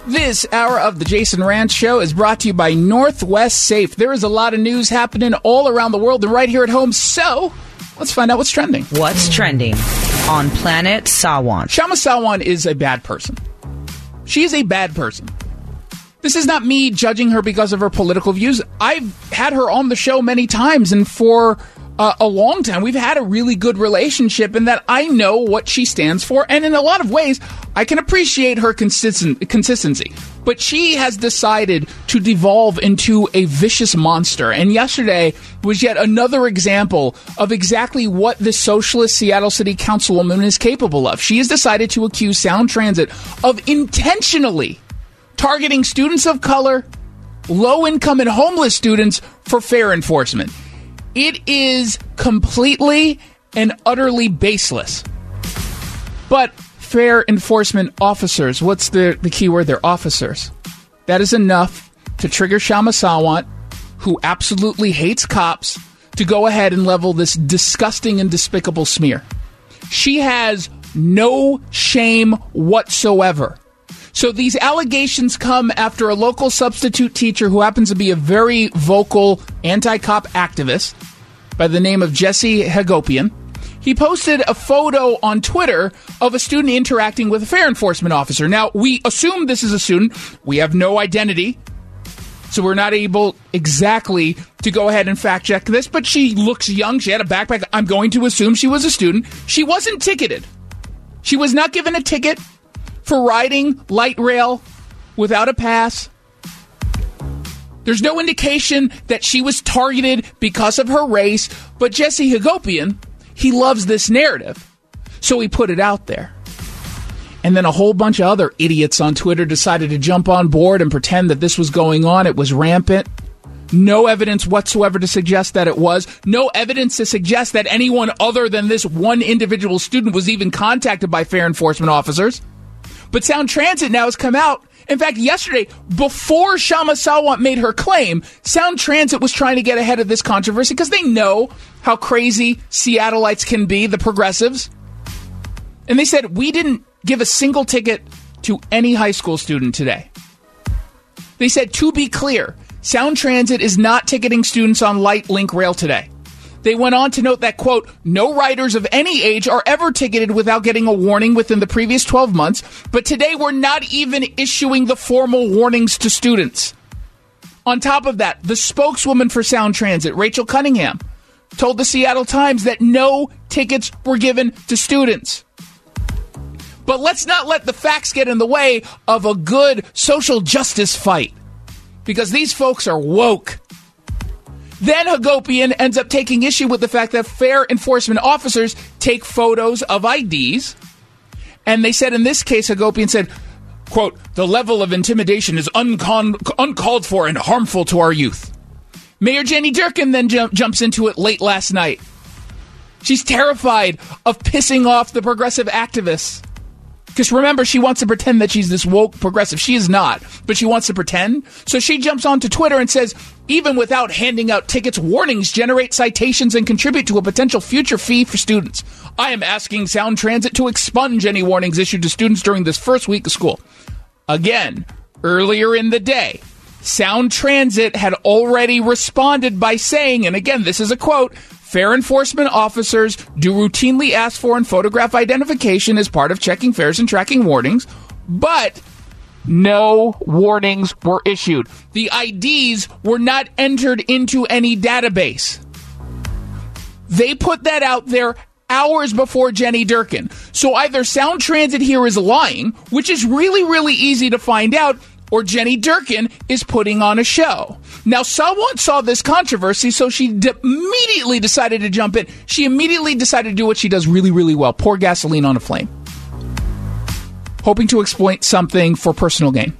This hour of the Jason Ranch Show is brought to you by Northwest Safe. There is a lot of news happening all around the world and right here at home, so let's find out what's trending. What's trending on Planet Sawan? Kshama Sawant is a bad person. She is a bad person. This is not me judging her because of her political views. I've had her on the show many times, and for a long time, we've had a really good relationship in that I know what she stands for, and in a lot of ways, I can appreciate her consistency. But she has decided to devolve into a vicious monster, and yesterday was yet another example of exactly what the socialist Seattle City Councilwoman is capable of. She has decided to accuse Sound Transit of intentionally targeting students of color, low-income and homeless students for fare enforcement. It is completely and utterly baseless. But fare enforcement officers, what's the key word? They're officers. That is enough to trigger Kshama Sawant, who absolutely hates cops, to go ahead and level this disgusting and despicable smear. She has no shame whatsoever. So these allegations come after a local substitute teacher who happens to be a very vocal anti-cop activist by the name of Jesse Hagopian. He posted a photo on Twitter of a student interacting with a fare enforcement officer. Now, we assume this is a student. We have no identity, so we're not able exactly to go ahead and fact check this, but she looks young. She had a backpack. I'm going to assume she was a student. She wasn't ticketed. She was not given a ticket for riding light rail without a pass. There's no indication that she was targeted because of her race, but Jesse Hagopian, he loves this narrative, so he put it out there. And then a whole bunch of other idiots on Twitter decided to jump on board and pretend that this was going on. It was rampant. No evidence whatsoever to suggest that it was. No evidence to suggest that anyone other than this one individual student was even contacted by fare enforcement officers. But Sound Transit now has come out. In fact, yesterday, before Kshama Sawant made her claim, Sound Transit was trying to get ahead of this controversy because they know how crazy Seattleites can be, the progressives. And they said, we didn't give a single ticket to any high school student today. They said, to be clear, Sound Transit is not ticketing students on light link rail today. They went on to note that, quote, no riders of any age are ever ticketed without getting a warning within the previous 12 months, but today we're not even issuing the formal warnings to students. On top of that, the spokeswoman for Sound Transit, Rachel Cunningham, told the Seattle Times that no tickets were given to students. But let's not let the facts get in the way of a good social justice fight, because these folks are woke. Then Hagopian ends up taking issue with the fact that fare enforcement officers take photos of IDs. And they said in this case, Hagopian said, quote, the level of intimidation is uncalled for and harmful to our youth. Mayor Jenny Durkan then jumps into it late last night. She's terrified of pissing off the progressive activists. Because remember, she wants to pretend that she's this woke progressive. She is not, but she wants to pretend. So she jumps onto Twitter and says, even without handing out tickets, warnings generate citations and contribute to a potential future fee for students. I am asking Sound Transit to expunge any warnings issued to students during this first week of school. Again, earlier in the day, Sound Transit had already responded by saying, and again, this is a quote, fare enforcement officers do routinely ask for and photograph identification as part of checking fares and tracking warnings, but no warnings were issued. The IDs were not entered into any database. They put that out there hours before Jenny Durkan. So either Sound Transit here is lying, which is really, really easy to find out, or Jenny Durkan is putting on a show. Now, Sawant saw this controversy, so she immediately decided to jump in. She immediately decided to do what she does really, really well, pour gasoline on a flame, hoping to exploit something for personal gain.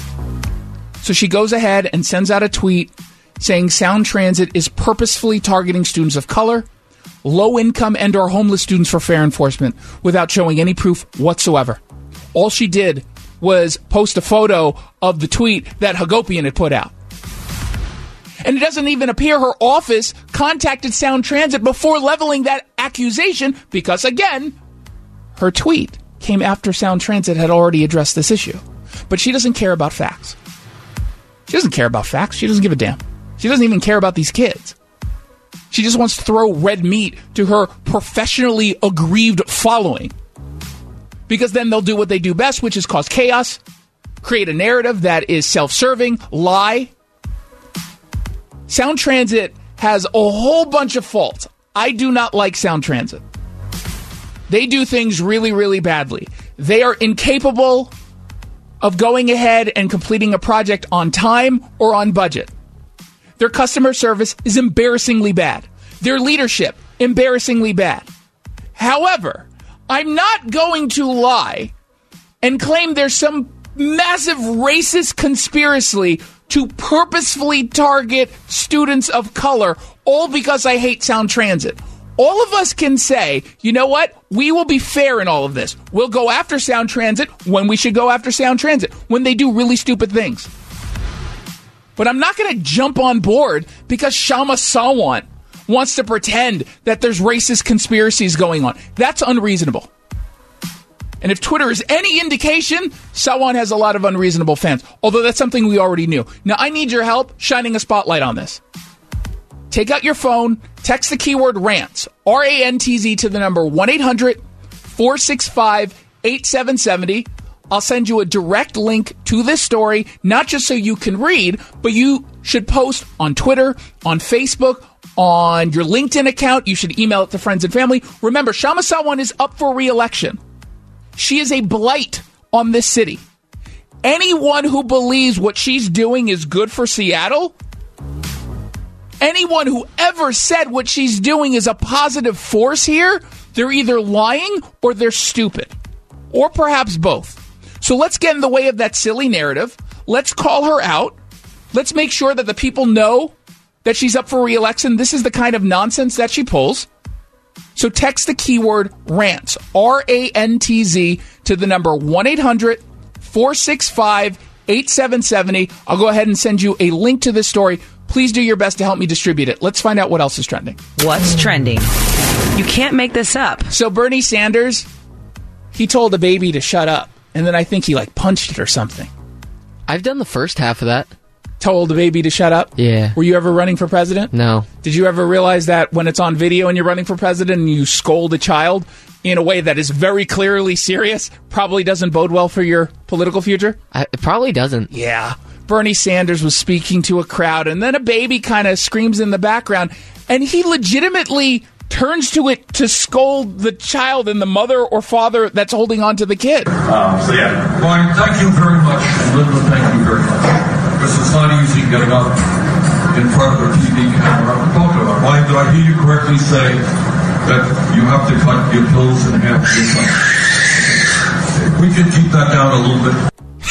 So she goes ahead and sends out a tweet saying Sound Transit is purposefully targeting students of color, low-income and or homeless students for fare enforcement without showing any proof whatsoever. All she did was post a photo of the tweet that Hagopian had put out. And it doesn't even appear her office contacted Sound Transit before leveling that accusation because, again, her tweet came after Sound Transit had already addressed this issue. but she doesn't care about facts. She doesn't care about facts. She doesn't give a damn. She doesn't even care about these kids. She just wants to throw red meat to her professionally aggrieved following. Because then they'll do what they do best, which is cause chaos, create a narrative that is self-serving, lie. Sound Transit has a whole bunch of faults. I do not like Sound Transit. They do things really, really badly. They are incapable of going ahead and completing a project on time or on budget. Their customer service is embarrassingly bad. Their leadership, embarrassingly bad. However, I'm not going to lie and claim there's some massive racist conspiracy to purposefully target students of color, all because I hate Sound Transit. All of us can say, you know what? We will be fair in all of this. We'll go after Sound Transit when we should go after Sound Transit, when they do really stupid things. But I'm not going to jump on board because Kshama Sawant wants to pretend that there's racist conspiracies going on. That's unreasonable. And if Twitter is any indication, Sawant has a lot of unreasonable fans, although that's something we already knew. Now, I need your help shining a spotlight on this. Take out your phone, text the keyword RANTZ, R-A-N-T-Z, to the number 1-800-465-8770. I'll send you a direct link to this story, not just so you can read, but you should post on Twitter, on Facebook, on your LinkedIn account. You should email it to friends and family. Remember, Kshama Sawant is up for re-election. She is a blight on this city. Anyone who believes what she's doing is good for Seattle, anyone who ever said what she's doing is a positive force here, they're either lying or they're stupid. Or perhaps both. So let's get in the way of that silly narrative. Let's call her out. Let's make sure that the people know that she's up for re-election. This is the kind of nonsense that she pulls. So text the keyword RANTZ, R-A-N-T-Z, to the number 1-800-465-8770. I'll go ahead and send you a link to this story. Please do your best to help me distribute it. Let's find out what else is trending. What's trending? You can't make this up. So Bernie Sanders, he told a baby to shut up, and then I think he punched it or something. I've done the first half of that. Told the baby to shut up? Yeah. Were you ever running for president? No. Did you ever realize that when it's on video and you're running for president and you scold a child in a way that is very clearly serious, probably doesn't bode well for your political future? It probably doesn't. Yeah. Bernie Sanders was speaking to a crowd, and then a baby kind of screams in the background, and he legitimately turns to it to scold the child and the mother or father that's holding on to the kid. Brian, thank you very much. Linda, thank you very much. Because it's not easy getting up in front of a TV camera and talk about it. Brian, did I hear you correctly say that you have to cut your pills in half? We can keep that down a little bit.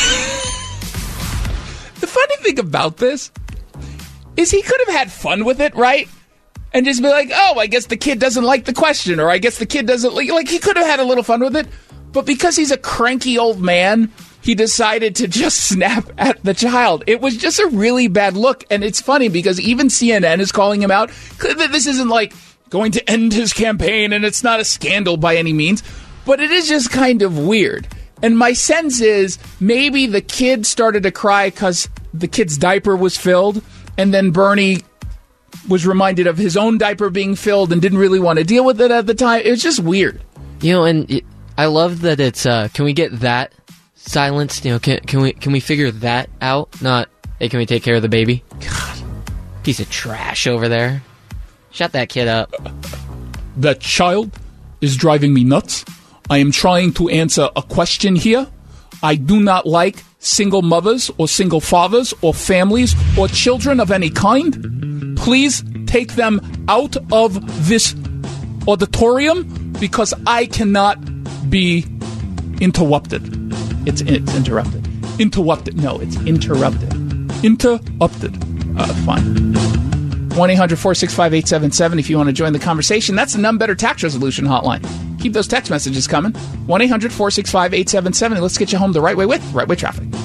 The funny thing about this is he could have had fun with it, right? And just be like, oh, I guess the kid doesn't like the question, or I guess the kid doesn't like he could have had a little fun with it. But because he's a cranky old man, he decided to just snap at the child. It was just a really bad look. And it's funny because even CNN is calling him out. This isn't going to end his campaign, and it's not a scandal by any means. But it is just kind of weird. And my sense is maybe the kid started to cry because the kid's diaper was filled. And then Bernie was reminded of his own diaper being filled and didn't really want to deal with it at the time. It was just weird. And I love that it's, can we get that silenced? Can we figure that out? Not, hey, can we take care of the baby? God. Piece of trash over there. Shut that kid up. That child is driving me nuts. I am trying to answer a question here. I do not like single mothers or single fathers or families or children of any kind. Please take them out of this auditorium because I cannot be interrupted. It's interrupted. Interrupted. No, it's interrupted. Interrupted. Fine. 1-800-465-8770 if you want to join the conversation. That's the None Better Tax Resolution Hotline. Keep those text messages coming. 1-800-465-8770. Let's get you home the right way with Right Way Traffic.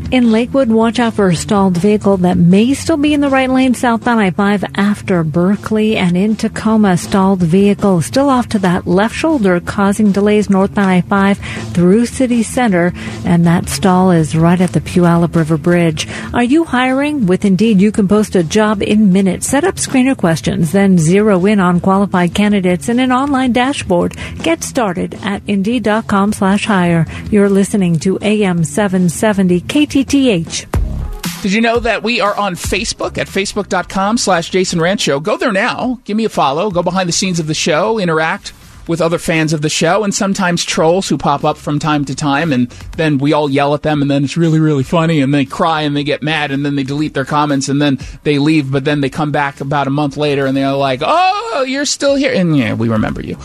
In Lakewood, watch out for a stalled vehicle that may still be in the right lane southbound I-5 after Berkeley, and in Tacoma, stalled vehicle still off to that left shoulder causing delays northbound I-5 through city center, and that stall is right at the Puyallup River Bridge. Are you hiring? With Indeed, you can post a job in minutes. Set up screener questions, then zero in on qualified candidates in an online dashboard. Get started at Indeed.com/hire. You're listening to AM 770 KTTH. Did you know that we are on Facebook at Facebook.com/Jason Rantz Show? Go there now. Give me a follow. Go behind the scenes of the show. Interact with other fans of the show and sometimes trolls who pop up from time to time, and then we all yell at them, and then it's really, really funny, and they cry and they get mad, and then they delete their comments, and then they leave, but then they come back about a month later and they're like, oh, you're still here. And yeah, we remember you.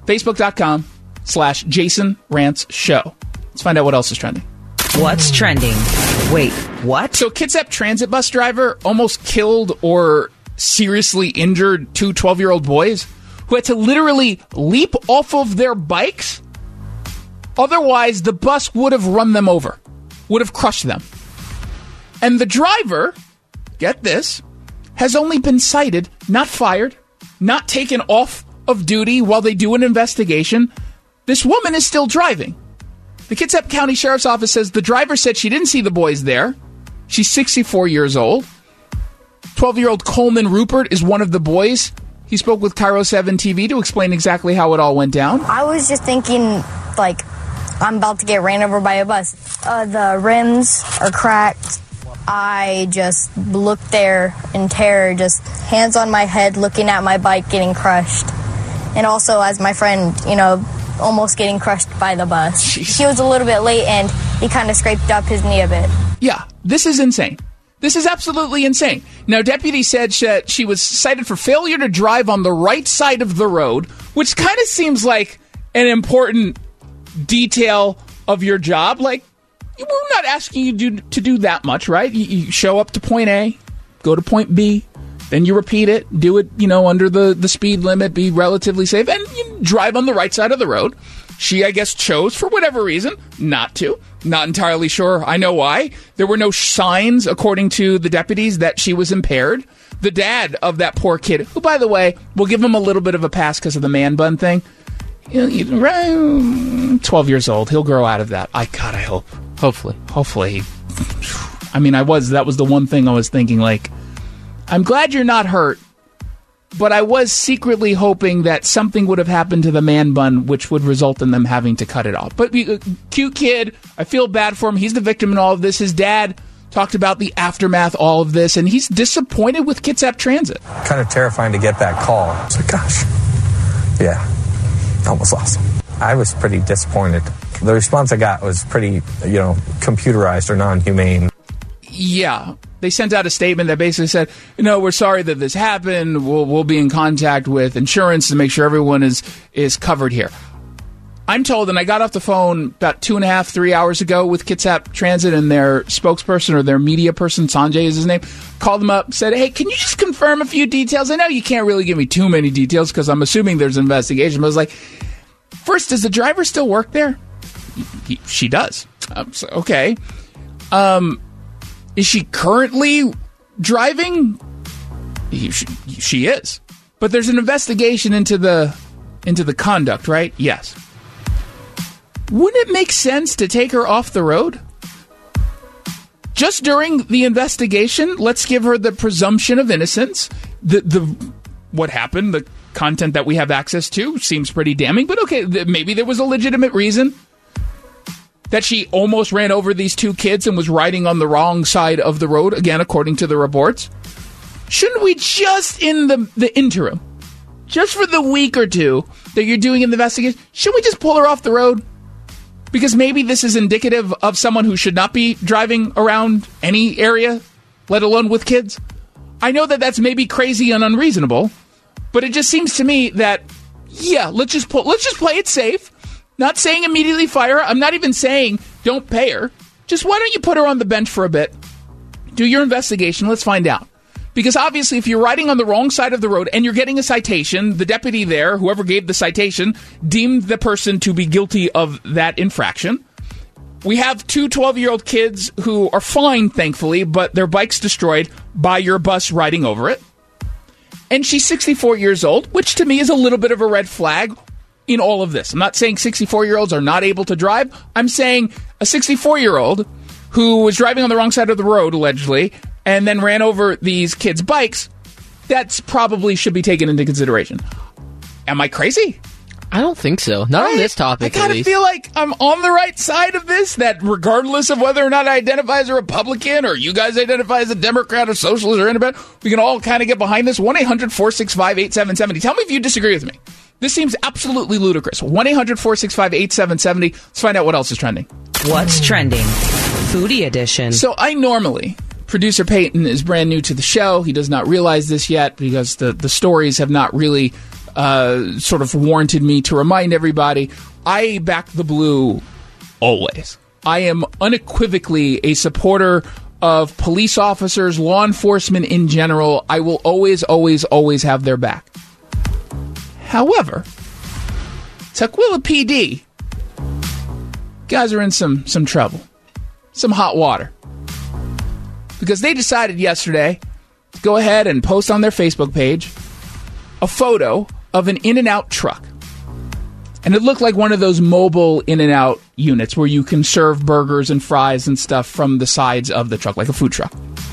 Facebook.com/Jason Rantz Show. Let's find out what else is trending. What's trending? Wait, what? So Kitsap transit bus driver almost killed or seriously injured two 12-year-old boys who had to literally leap off of their bikes. Otherwise, the bus would have run them over, would have crushed them. And the driver, get this, has only been cited, not fired, not taken off of duty while they do an investigation. This woman is still driving. The Kitsap County Sheriff's Office says the driver said she didn't see the boys there. She's 64 years old. 12-year-old Coleman Rupert is one of the boys. He spoke with Cairo 7 TV to explain exactly how it all went down. I was just thinking, like, I'm about to get ran over by a bus. The rims are cracked. I just looked there in terror, just hands on my head, looking at my bike getting crushed. And also, as my friend, almost getting crushed by the bus. Jeez. He was a little bit late, and he kind of scraped up his knee a bit. Yeah, this is insane. This is absolutely insane. Now, deputy said that she was cited for failure to drive on the right side of the road, which kind of seems like an important detail of your job. Like, we're not asking you to do that much, right? You show up to point A, go to point B, then you repeat it, do it, under the speed limit, be relatively safe, and you drive on the right side of the road. She, I guess, chose, for whatever reason, not to. Not entirely sure I know why. There were no signs, according to the deputies, that she was impaired. The dad of that poor kid, who, by the way, we'll give him a little bit of a pass because of the man bun thing. 12 years old. He'll grow out of that. I hope. Hopefully. I mean, that was the one thing I was thinking, like, I'm glad you're not hurt, but I was secretly hoping that something would have happened to the man bun, which would result in them having to cut it off. But cute kid, I feel bad for him. He's the victim in all of this. His dad talked about the aftermath, all of this, and he's disappointed with Kitsap Transit. Kind of terrifying to get that call. I was like, gosh, yeah, that was awesome. I was pretty disappointed. The response I got was pretty, computerized or non-humane. Yeah. They sent out a statement that basically said, we're sorry that this happened. We'll be in contact with insurance to make sure everyone is covered here. I'm told, and I got off the phone about 2.5, 3 hours ago with Kitsap Transit, and their spokesperson or their media person, Sanjay is his name, called them up, said, hey, can you just confirm a few details? I know you can't really give me too many details because I'm assuming there's an investigation. But I was like, first, does the driver still work there? She does. So, okay. Is she currently driving? She is. But there's an investigation into the conduct, right? Yes. Wouldn't it make sense to take her off the road? Just during the investigation, let's give her the presumption of innocence. What happened, the content that we have access to seems pretty damning, but okay, maybe there was a legitimate reason that she almost ran over these two kids and was riding on the wrong side of the road, again, according to the reports. Shouldn't we just, in the interim, just for the week or two that you're doing an investigation, shouldn't we just pull her off the road? Because maybe this is indicative of someone who should not be driving around any area, let alone with kids. I know that that's maybe crazy and unreasonable, but it just seems to me that, yeah, let's just play it safe. Not saying immediately fire her. I'm not even saying don't pay her. Just why don't you put her on the bench for a bit? Do your investigation. Let's find out. Because obviously, if you're riding on the wrong side of the road and you're getting a citation, the deputy there, whoever gave the citation, deemed the person to be guilty of that infraction. We have two 12-year-old kids who are fine, thankfully, but their bike's destroyed by your bus riding over it. And she's 64 years old, which to me is a little bit of a red flag in all of this. I'm not saying 64-year-olds are not able to drive. I'm saying a 64-year-old who was driving on the wrong side of the road, allegedly, and then ran over these kids' bikes, that's probably should be taken into consideration. Am I crazy? I don't think so. Not on this topic, I kind at of least. feel like I'm on the right side of this, that regardless of whether or not I identify as a Republican or you guys identify as a Democrat or socialist or independent, we can all kind of get behind this. 1-800-465-8770. Tell me if you disagree with me. This seems absolutely ludicrous. 1-800-465-8770. Let's find out what else is trending. What's trending? Foodie edition. So I normally... Producer Peyton is brand new to the show. He does not realize this yet because the stories have not really sort of warranted me to remind everybody. I back the blue always. I am unequivocally a supporter of police officers, law enforcement in general. I will always, always, always have their back. However, Tukwila PD, guys are in some trouble, some hot water. Because they decided yesterday to go ahead and post on their Facebook page a photo of an In-N-Out truck. And it looked like one of those mobile In-N-Out units where you can serve burgers and fries and stuff from the sides of the truck, like a food truck.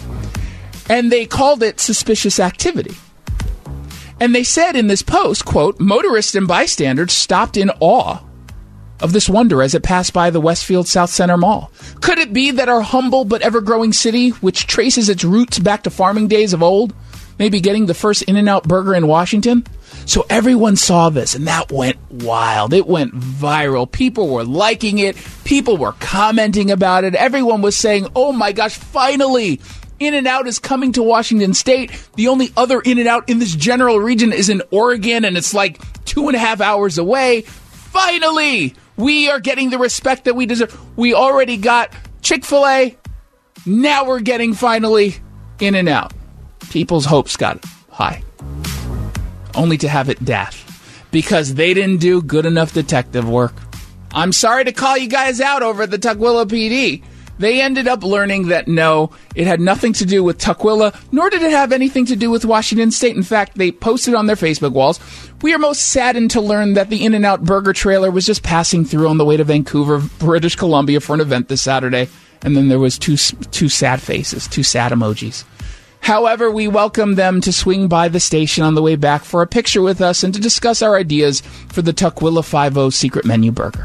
And they called it suspicious activity. And they said in this post, quote, motorists and bystanders stopped in awe of this wonder as it passed by the Westfield South Center Mall. Could it be that our humble but ever-growing city, which traces its roots back to farming days of old, may be getting the first In-N-Out burger in Washington? So everyone saw this, and that went wild. It went viral. People were liking it. People were commenting about it. Everyone was saying, oh my gosh, finally, In-N-Out is coming to Washington State. The only other In-N-Out in this general region is in Oregon, and it's like 2.5 hours away. Finally, we are getting the respect that we deserve. We already got Chick-fil-A. Now we're getting, finally, In-N-Out. People's hopes got high. Only to have it dash. Because they didn't do good enough detective work. I'm sorry to call you guys out over at the Tukwila PD. They ended up learning that no, it had nothing to do with Tukwila, nor did it have anything to do with Washington State. In fact, they posted on their Facebook walls, we are most saddened to learn that the In-N-Out burger trailer was just passing through on the way to Vancouver, British Columbia for an event this Saturday. And then there was two sad faces, two sad emojis. However, we welcome them to swing by the station on the way back for a picture with us and to discuss our ideas for the Tukwila 5-0 secret menu burger.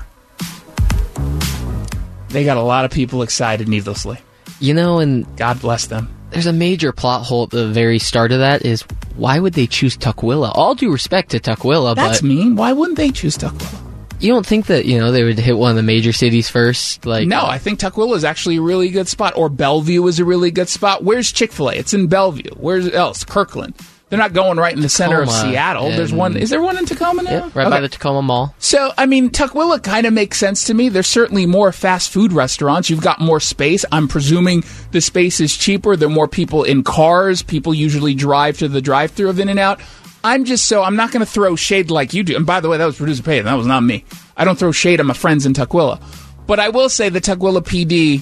They got a lot of people excited needlessly. You know, and God bless them. There's a major plot hole at the very start of that is, why would they choose Tukwila? All due respect to Tukwila, That's but... mean. Why wouldn't they choose Tukwila? You don't think that, they would hit one of the major cities first? No, I think Tukwila is actually a really good spot. Or Bellevue is a really good spot. Where's Chick-fil-A? It's in Bellevue. Where's else? Kirkland. They're not going right in the center of Seattle. There's one. Is there one in Tacoma now? Yep, right by the Tacoma Mall. So, I mean, Tukwila kind of makes sense to me. There's certainly more fast food restaurants. You've got more space. I'm presuming the space is cheaper. There are more people in cars. People usually drive to the drive-thru of In-N-Out. I'm not going to throw shade like you do. And by the way, that was producer Peyton. That was not me. I don't throw shade on my friends in Tukwila. But I will say the Tukwila PD,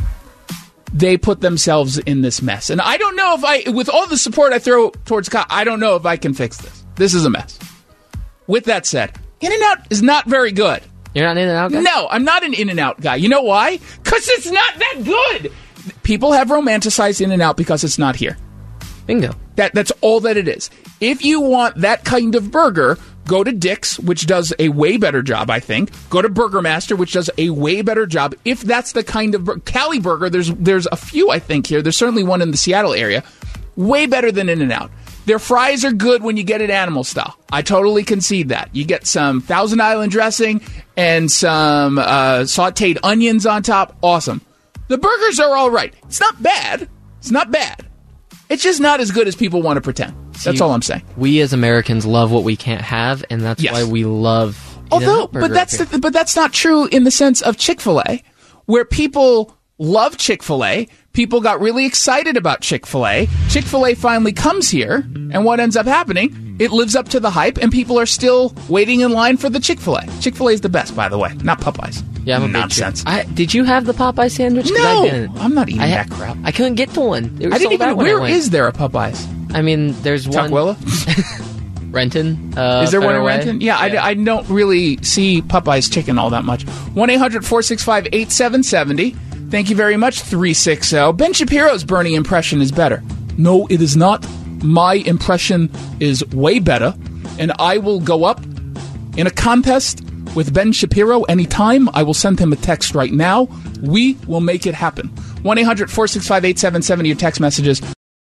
they put themselves in this mess. And I don't know if with all the support I throw towards Kyle, I don't know if I can fix this. This is a mess. With that said, In-N-Out is not very good. You're not an In-N-Out guy? No, I'm not an In-N-Out guy. You know why? Because it's not that good. People have romanticized In-N-Out because it's not here. Bingo. That's all that it is. If you want that kind of burger, go to Dick's, which does a way better job, I think. Go to Burger Master, which does a way better job. If that's the kind of Cali Burger, there's a few, I think, here. There's certainly one in the Seattle area. Way better than In-N-Out. Their fries are good when you get it animal style. I totally concede that. You get some Thousand Island dressing and some sauteed onions on top. Awesome. The burgers are all right. It's not bad. It's not bad. It's just not as good as people want to pretend. That's all I'm saying. We as Americans love what we can't have, and that's why we love. But that's not true in the sense of Chick-fil-A, where people love Chick-fil-A. People got really excited about Chick-fil-A. Chick-fil-A finally comes here, and what ends up happening? It lives up to the hype, and people are still waiting in line for the Chick-fil-A. Chick-fil-A is the best, by the way, not Popeyes. Yeah, I'm a nonsense. big fan. Did you have the Popeye sandwich? 'Cause No, I didn't. I'm not eating that crap. I couldn't get to one. They were I didn't sold out even. when I Where went. is there a Popeyes? I mean, there's one. Tukwila? Renton. Is there one in Federal Way? Renton? Yeah, I don't really see Popeye's chicken all that much. 1-800-465-8770. Thank you very much, 360. Ben Shapiro's Bernie impression is better. No, it is not. My impression is way better, and I will go up in a contest with Ben Shapiro anytime. I will send him a text right now. We will make it happen. 1-800-465-8770, your text messages.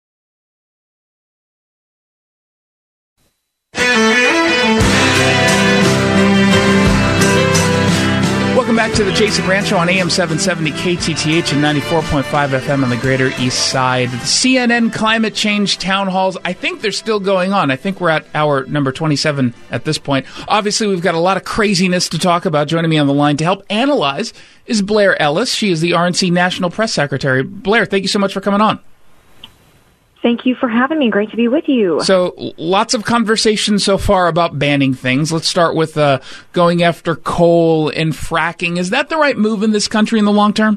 Welcome back to the Jason Branch Show on AM 770 KTTH and 94.5 FM on the Greater East Side. The CNN climate change town halls, I think they're still going on. I think we're at hour number 27 at this point. Obviously, we've got a lot of craziness to talk about. Joining me on the line to help analyze is Blair Ellis. She is the RNC National Press Secretary. Blair, thank you so much for coming on. Thank you for having me. Great to be with you. So, lots of conversation so far about banning things. Let's start with going after coal and fracking. Is that the right move in this country in the long term?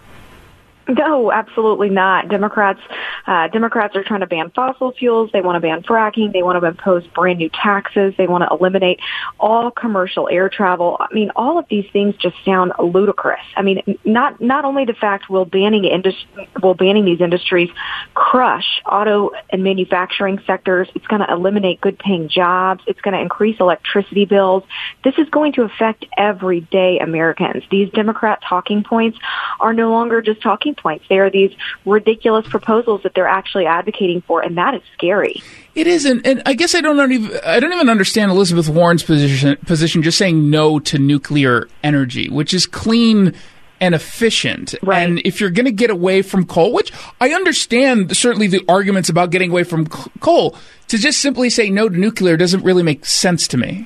No, absolutely not. Democrats are trying to ban fossil fuels. They want to ban fracking. They want to impose brand new taxes. They want to eliminate all commercial air travel. I mean, all of these things just sound ludicrous. I mean, not only the fact will banning these industries crush auto and manufacturing sectors, it's going to eliminate good-paying jobs. It's going to increase electricity bills. This is going to affect everyday Americans. These Democrat talking points are no longer just talking points. They are these ridiculous proposals that they're actually advocating for, and that is scary. It is, and I guess I don't even understand Elizabeth Warren's position just saying no to nuclear energy, which is clean and efficient. Right. And if you're going to get away from coal, which I understand certainly the arguments about getting away from coal, to just simply say no to nuclear doesn't really make sense to me.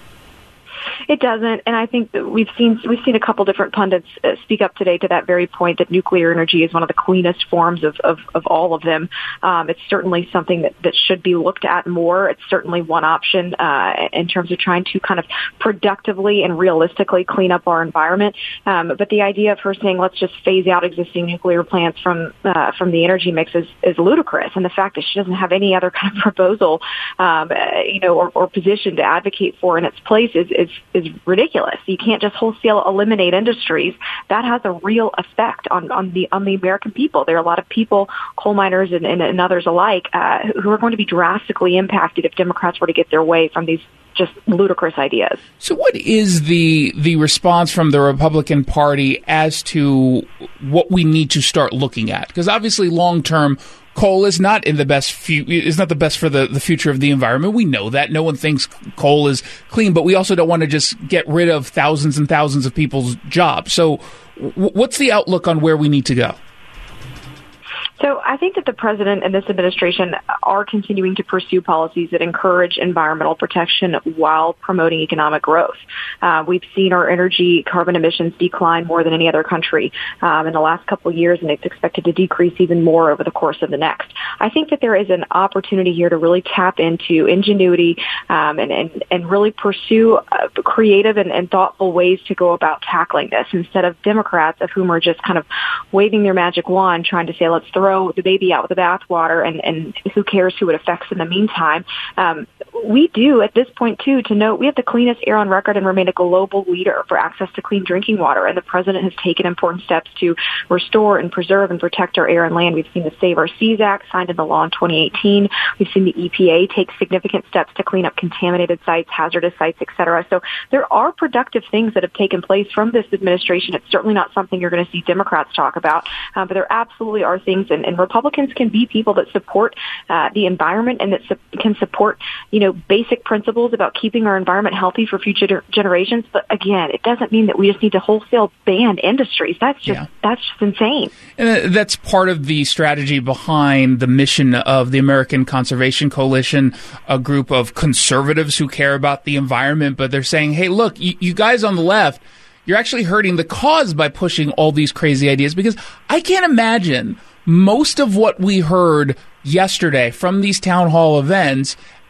It doesn't, and I think that we've seen a couple different pundits speak up today to that very point that nuclear energy is one of the cleanest forms of all of them. It's certainly something that should be looked at more. It's certainly one option in terms of trying to kind of productively and realistically clean up our environment. But the idea of her saying let's just phase out existing nuclear plants from the energy mix is ludicrous, and the fact that she doesn't have any other kind of proposal, or position to advocate for in its place is ridiculous. You can't just wholesale eliminate industries. That has a real effect on the American people. There are a lot of people, coal miners and others alike, who are going to be drastically impacted if Democrats were to get their way from these just ludicrous ideas. So what is the response from the Republican Party as to what we need to start looking at? Because obviously long term, coal is not the best for the future of the environment. We know that. No one thinks coal is clean, but we also don't want to just get rid of thousands and thousands of people's jobs. So what's the outlook on where we need to go? So I think that the president and this administration are continuing to pursue policies that encourage environmental protection while promoting economic growth. We've seen our energy carbon emissions decline more than any other country in the last couple of years, and it's expected to decrease even more over the course of the next. I think that there is an opportunity here to really tap into ingenuity and really pursue creative and thoughtful ways to go about tackling this instead of Democrats of whom are just kind of waving their magic wand trying to say let's throw the baby out with the bathwater and who cares who it affects in the meantime. We do at this point too to note we have the cleanest air on record and remain a global leader for access to clean drinking water, and the president has taken important steps to restore and preserve and protect our air and land. We've seen the Save Our Seas Act signed into law in 2018. We've seen the EPA take significant steps to clean up contaminated sites, hazardous sites, etc. So there are productive things that have taken place from this administration. It's certainly not something you're going to see Democrats talk about, but there absolutely are things, and Republicans can be people that support the environment and that can support, basic principles about keeping our environment healthy for future generations. But again, it doesn't mean that we just need to wholesale ban industries. That's just insane. And that's part of the strategy behind the mission of the American Conservation Coalition, a group of conservatives who care about the environment, but they're saying, hey, look, you guys on the left, you're actually hurting the cause by pushing all these crazy ideas, because I can't imagine most of what we heard yesterday from these town hall events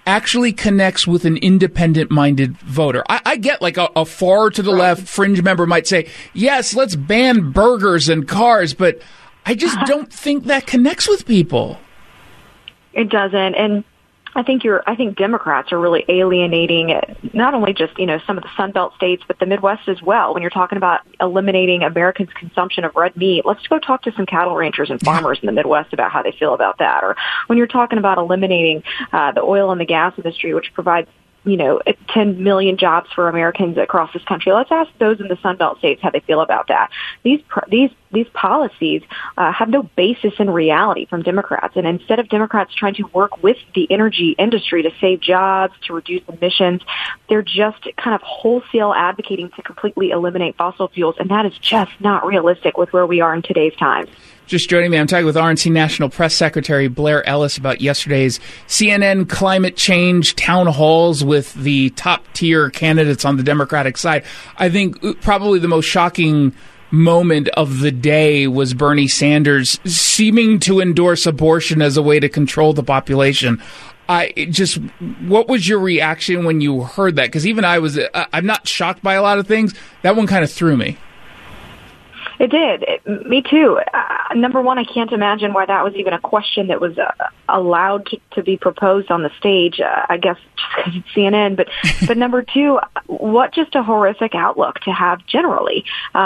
actually connects with an independent-minded voter. I get like a far to the left fringe member might say, yes, let's ban burgers and cars, but I just don't think that connects with people. It doesn't, and I think Democrats are really alienating not only just, some of the Sun Belt states, but the Midwest as well. When you're talking about eliminating Americans' consumption of red meat, let's go talk to some cattle ranchers and farmers in the Midwest about how they feel about that. Or when you're talking about eliminating the oil and the gas industry, which provides 10 million jobs for Americans across this country. Let's ask those in the Sun Belt states how they feel about that. These policies have no basis in reality from Democrats. And instead of Democrats trying to work with the energy industry to save jobs, to reduce emissions, they're just kind of wholesale advocating to completely eliminate fossil fuels. And that is just not realistic with where we are in today's times. Just joining me, I'm talking with RNC National Press Secretary Blair Ellis about yesterday's CNN climate change town halls with the top-tier candidates on the Democratic side. I think probably the most shocking moment of the day was Bernie Sanders seeming to endorse abortion as a way to control the population. What was your reaction when you heard that? Because even I'm not shocked by a lot of things. That one kind of threw me. It did. Me too. Number one, I can't imagine why that was even a question that was allowed to be proposed on the stage. I guess just because it's CNN. But number two, what just a horrific outlook to have generally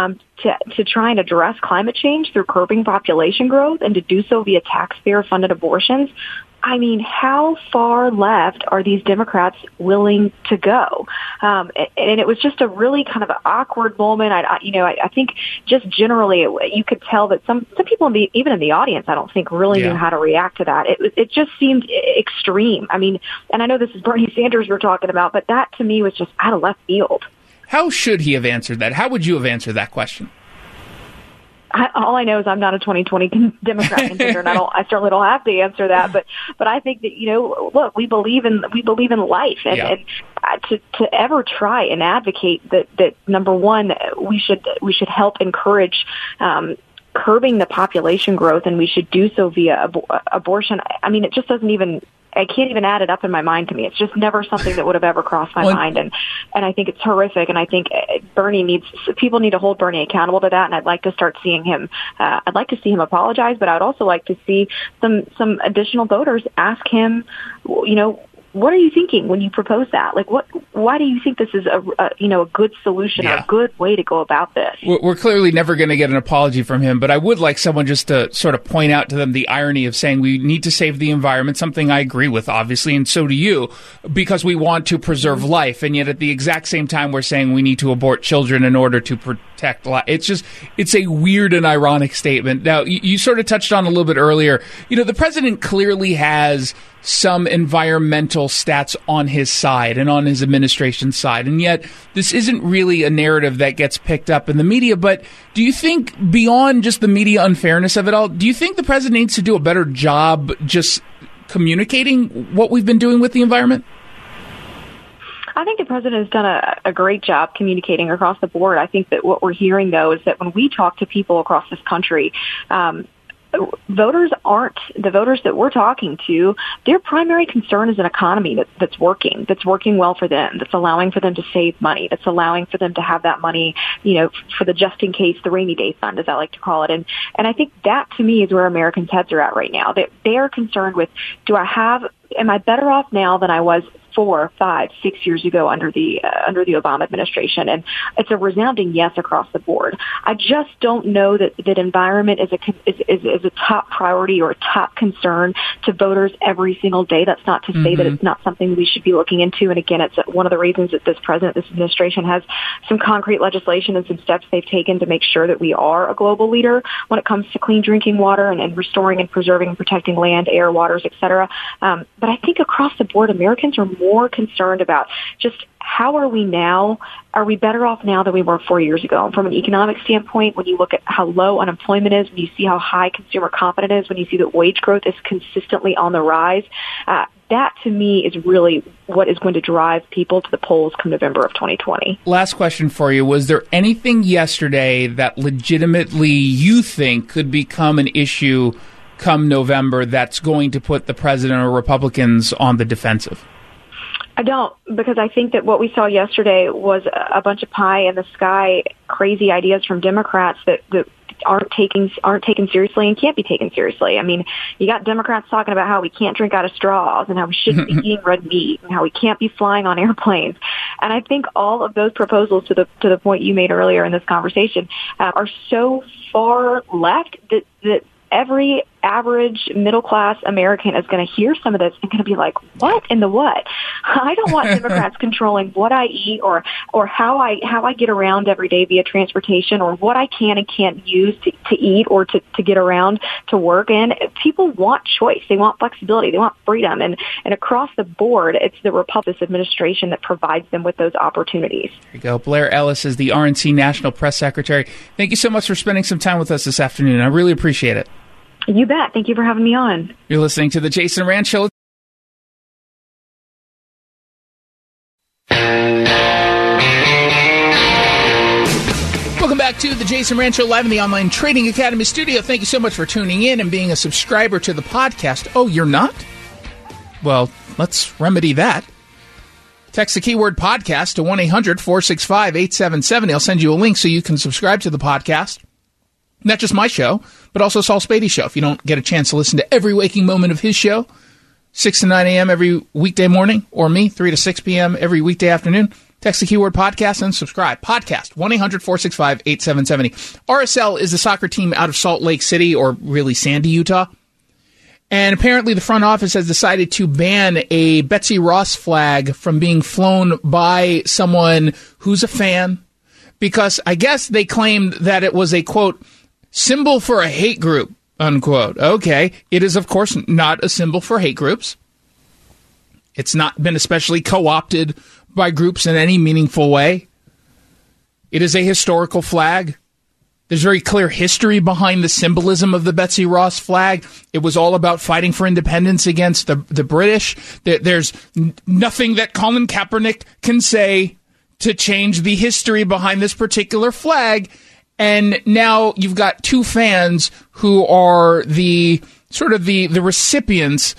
to try and address climate change through curbing population growth and to do so via taxpayer-funded abortions. I mean, how far left are these Democrats willing to go? And it was just a really kind of an awkward moment. I think just generally you could tell that some people, even in the audience, I don't think really knew how to react to that. It just seemed extreme. I mean, and I know this is Bernie Sanders we're talking about, but that to me was just out of left field. How should he have answered that? How would you have answered that question? All I know is I'm not a 2020 Democrat contender, and I certainly don't have to answer that. But I think that look, we believe in life, and to ever try and advocate that number one, we should help encourage curbing the population growth, and we should do so via abortion. I mean, it just doesn't even. I can't even add it up in my mind to me. It's just never something that would have ever crossed my mind. And I think it's horrific. And I think people need to hold Bernie accountable to that. And I'd like to start seeing him, I'd like to see him apologize, but I would also like to see some additional voters ask him, what are you thinking when you propose that? Like, why do you think this is a good solution or a good way to go about this? We're clearly never going to get an apology from him, but I would like someone just to sort of point out to them the irony of saying we need to save the environment, something I agree with, obviously, and so do you, because we want to preserve life, and yet at the exact same time we're saying we need to abort children in order to protect life. It's a weird and ironic statement. Now, you sort of touched on a little bit earlier, the president clearly has some environmental stats on his side and on his administration's side. And yet this isn't really a narrative that gets picked up in the media. But do you think, beyond just the media unfairness of it all, do you think the president needs to do a better job just communicating what we've been doing with the environment? I think the president has done a great job communicating across the board. I think that what we're hearing, though, is that when we talk to people across this country, voters that we're talking to, their primary concern is an economy that's working well for them, that's allowing for them to save money, that's allowing for them to have that money, for the just in case, the rainy day fund, as I like to call it. And I think that to me is where Americans' heads are at right now. They are concerned with, am I better off now than I was 4, 5, 6 years ago under the Obama administration? And it's a resounding yes across the board. I just don't know that environment is a top priority or a top concern to voters every single day. That's not to say that it's not something we should be looking into. And again, it's one of the reasons that this administration has some concrete legislation and some steps they've taken to make sure that we are a global leader when it comes to clean drinking water and restoring and preserving and protecting land, air, waters, et cetera. But I think across the board, Americans are more concerned about just how are we now? Are we better off now than we were 4 years ago? And from an economic standpoint, when you look at how low unemployment is, when you see how high consumer confidence is, when you see that wage growth is consistently on the rise, that to me is really what is going to drive people to the polls come November of 2020. Last question for you. Was there anything yesterday that legitimately you think could become an issue come November that's going to put the president or Republicans on the defensive? I don't, because I think that what we saw yesterday was a bunch of pie in the sky, crazy ideas from Democrats that aren't taken seriously and can't be taken seriously. I mean, you got Democrats talking about how we can't drink out of straws and how we shouldn't be eating red meat and how we can't be flying on airplanes. And I think all of those proposals, to the point you made earlier in this conversation, are so far left that every average middle-class American is going to hear some of this and going to be like, what in the what? I don't want Democrats controlling what I eat or how I get around every day via transportation or what I can and can't use to eat or to get around to work. And people want choice. They want flexibility. They want freedom. And across the board, it's the Republican administration that provides them with those opportunities. There you go. Blair Ellis is the RNC National Press Secretary. Thank you so much for spending some time with us this afternoon. I really appreciate it. You bet. Thank you for having me on. You're listening to The Jason Rand Show. Welcome back to The Jason Rand Show, live in the Online Trading Academy studio. Thank you so much for tuning in and being a subscriber to the podcast. Oh, you're not? Well, let's remedy that. Text the keyword podcast to 1-800-465-8770. I'll send you a link so you can subscribe to the podcast. Not just my show, but also Saul Spade's show. If you don't get a chance to listen to every waking moment of his show, 6 to 9 a.m. every weekday morning, or me, 3 to 6 p.m. every weekday afternoon, text the keyword podcast and subscribe. Podcast, 1-800-465-8770. RSL is the soccer team out of Salt Lake City, or really Sandy, Utah. And apparently the front office has decided to ban a Betsy Ross flag from being flown by someone who's a fan, because I guess they claimed that it was a, quote, symbol for a hate group, unquote. Okay, it is, of course, not a symbol for hate groups. It's not been especially co-opted by groups in any meaningful way. It is a historical flag. There's very clear history behind the symbolism of the Betsy Ross flag. It was all about fighting for independence against the British. There's nothing that Colin Kaepernick can say to change the history behind this particular flag. And now you've got two fans who are the sort of the recipients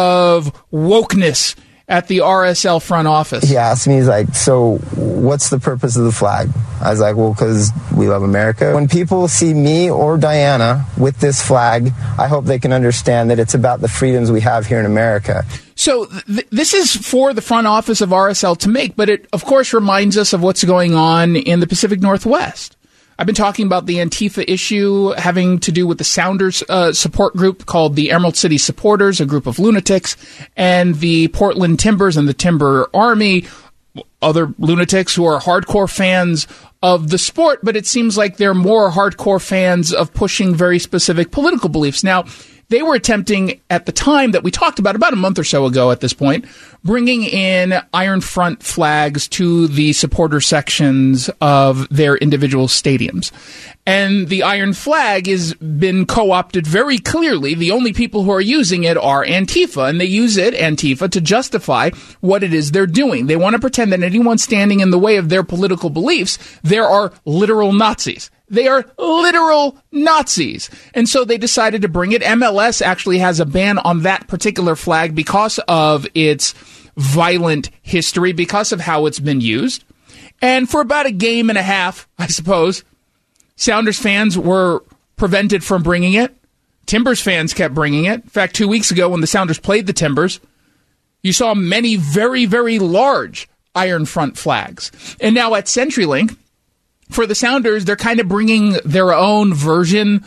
of wokeness at the RSL front office. He asked me, he's like, so what's the purpose of the flag? I was like, well, because we love America. When people see me or Diana with this flag, I hope they can understand that it's about the freedoms we have here in America. So this is for the front office of RSL to make, but it, of course, reminds us of what's going on in the Pacific Northwest. I've been talking about the Antifa issue having to do with the Sounders support group called the Emerald City Supporters, a group of lunatics, and the Portland Timbers and the Timber Army, other lunatics who are hardcore fans of the sport, but it seems like they're more hardcore fans of pushing very specific political beliefs. Now, they were attempting, at the time that we talked about a month or so ago at this point, bringing in Iron Front flags to the supporter sections of their individual stadiums. And the Iron flag has been co-opted very clearly. The only people who are using it are Antifa, and they use it, Antifa, to justify what it is they're doing. They want to pretend that anyone standing in the way of their political beliefs, there are literal Nazis. They are literal Nazis. And so they decided to bring it. MLS actually has a ban on that particular flag because of its violent history, because of how it's been used. And for about a game and a half, I suppose, Sounders fans were prevented from bringing it. Timbers fans kept bringing it. In fact, 2 weeks ago when the Sounders played the Timbers, you saw many very, very large Iron Front flags. And now at CenturyLink, for the Sounders, they're kind of bringing their own version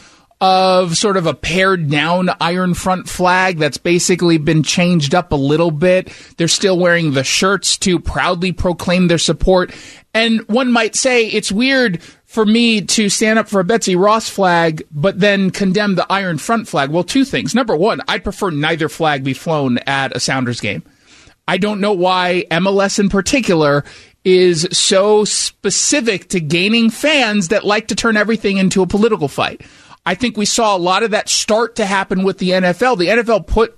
of sort of a pared down Iron Front flag that's basically been changed up a little bit. They're still wearing the shirts to proudly proclaim their support. And one might say it's weird for me to stand up for a Betsy Ross flag, but then condemn the Iron Front flag. Well, two things. Number one, I prefer neither flag be flown at a Sounders game. I don't know why MLS in particular is so specific to gaining fans that like to turn everything into a political fight. I think we saw a lot of that start to happen with the NFL. The NFL put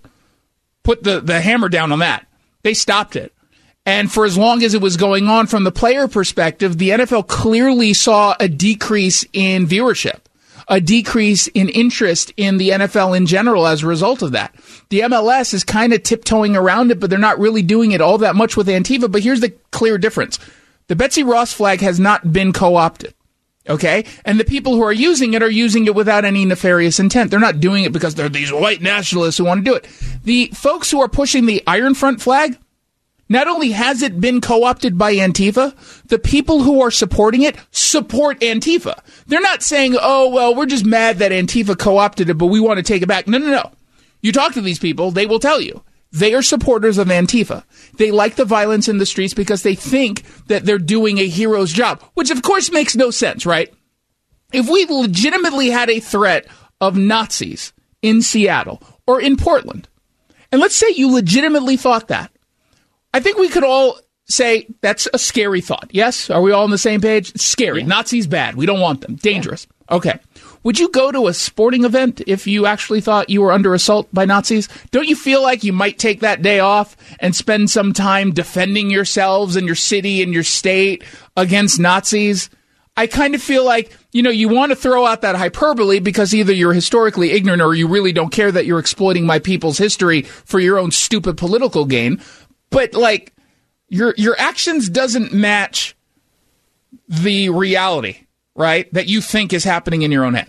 the hammer down on that. They stopped it. And for as long as it was going on from the player perspective, the NFL clearly saw a decrease in viewership. a decrease in interest in the NFL in general as a result of that. The MLS is kind of tiptoeing around it, but they're not really doing it all that much with Antifa. But here's the clear difference. The Betsy Ross flag has not been co-opted. Okay? And the people who are using it without any nefarious intent. They're not doing it because they're these white nationalists who want to do it. The folks who are pushing the Iron Front flag, not only has it been co-opted by Antifa, the people who are supporting it support Antifa. They're not saying, oh, well, we're just mad that Antifa co-opted it, but we want to take it back. No. You talk to these people, they will tell you. They are supporters of Antifa. They like the violence in the streets because they think that they're doing a hero's job, which of course makes no sense, right? If we legitimately had a threat of Nazis in Seattle or in Portland, and let's say you legitimately thought that, I think we could all say that's a scary thought. Yes? Are we all on the same page? It's scary. Yeah. Nazis bad. We don't want them. Dangerous. Yeah. Okay. Would you go to a sporting event if you actually thought you were under assault by Nazis? Don't you feel like you might take that day off and spend some time defending yourselves and your city and your state against Nazis? I kind of feel like, you want to throw out that hyperbole because either you're historically ignorant or you really don't care that you're exploiting my people's history for your own stupid political gain. But, your actions doesn't match the reality, right, that you think is happening in your own head.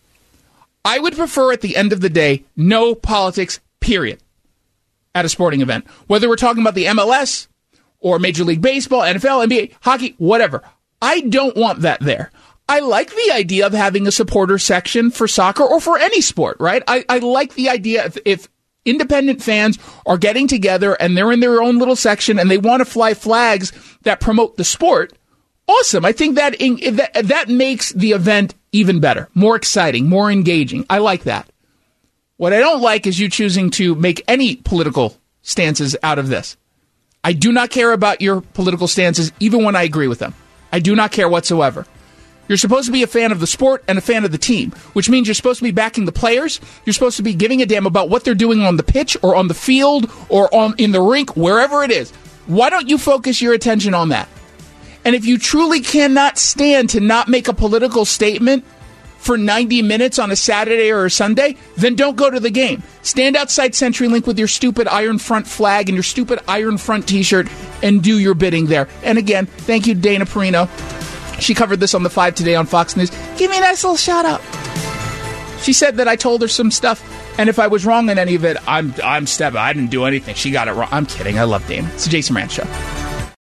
I would prefer at the end of the day, no politics, period, at a sporting event. Whether we're talking about the MLS or Major League Baseball, NFL, NBA, hockey, whatever. I don't want that there. I like the idea of having a supporter section for soccer or for any sport, right? I like the idea if independent fans are getting together and they're in their own little section and they want to fly flags that promote the sport. Awesome. I think that makes the event even better, more exciting, more engaging. I like that. What I don't like is you choosing to make any political stances out of this. I do not care about your political stances, even when I agree with them. I do not care whatsoever. You're supposed to be a fan of the sport and a fan of the team, which means you're supposed to be backing the players. You're supposed to be giving a damn about what they're doing on the pitch or on the field or in the rink, wherever it is. Why don't you focus your attention on that? And if you truly cannot stand to not make a political statement for 90 minutes on a Saturday or a Sunday, then don't go to the game. Stand outside CenturyLink with your stupid Iron Front flag and your stupid Iron Front t-shirt and do your bidding there. And again, thank you, Dana Perino. She covered this on The 5 today on Fox News. Give me a nice little shout out. She said that I told her some stuff, and if I was wrong in any of it, I'm stepping. I didn't do anything. She got it wrong. I'm kidding. I love Dana. It's the Jason Rantz Show.